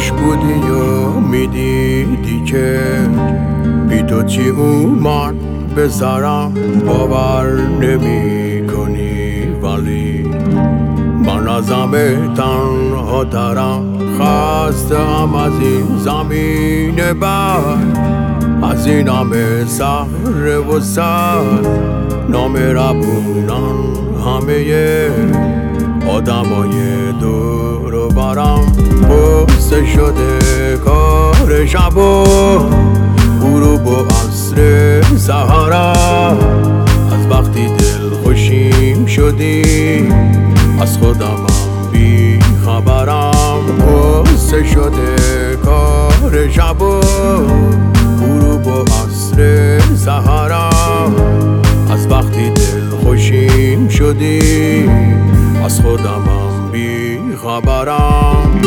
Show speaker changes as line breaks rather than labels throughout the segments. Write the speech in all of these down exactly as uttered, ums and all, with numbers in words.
خوش بودی و میدیدی که بی تو چی اومد به سرم باور نمی کنی، ولی من از همه تنها ترم، خستم از این زمین بر، از این همه سهر و سر نامهربونان همه آدمای دور و برم. بسته شده کار شب و غروب و عصر سحرم، از وقتی دل خوشیم شدی از خودمم بی خبرم. بسته شده کار شب و غروب و عصر سحرم، از وقتی دل خوشیم شدی از خودمم بی خبرم.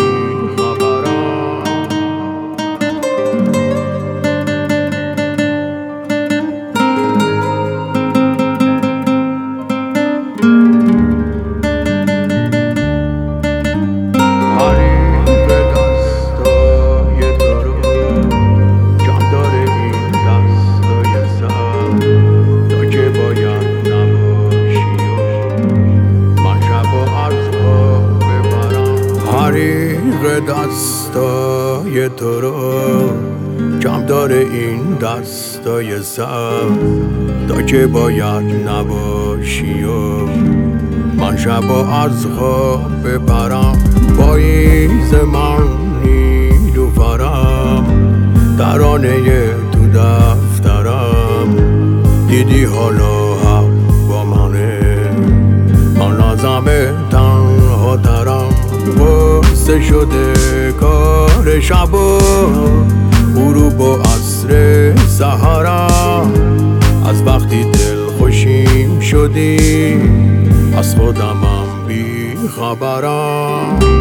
حریق دستای تو رو کم داره این دستای سر، تا که باید نباشی و من شب از خواب بپرم. پاییز من نیلوفرم، ترانه تو دفترم، دیدی حالا هوا منه، من از همه تنها ترم. بسته شده کار شب و غروب و عصر سحرم، از وقتی دل خوشیم شدی از خودمم بی خبرم.